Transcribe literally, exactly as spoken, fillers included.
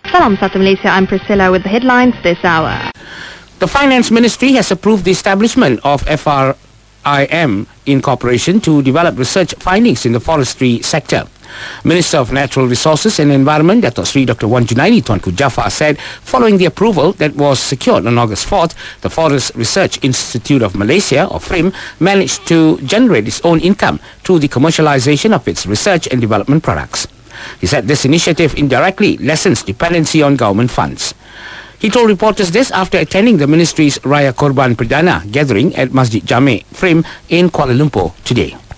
Salam Satu Malaysia, I'm Priscilla with the headlines this hour. The Finance Ministry has approved the establishment of F R I M Incorporation to develop research findings in the forestry sector. Minister of Natural Resources and Environment, Dato' Sri Doctor Wan Junaidi Tuanku Jaafar, said following the approval that was secured on August fourth, the Forest Research Institute of Malaysia, or FRIM, managed to generate its own income through the commercialization of its research and development products. He said this initiative indirectly lessens dependency on government funds. He told reporters this after attending the ministry's Raya Korban Perdana gathering at Masjid Jami' FRIM in Kuala Lumpur today.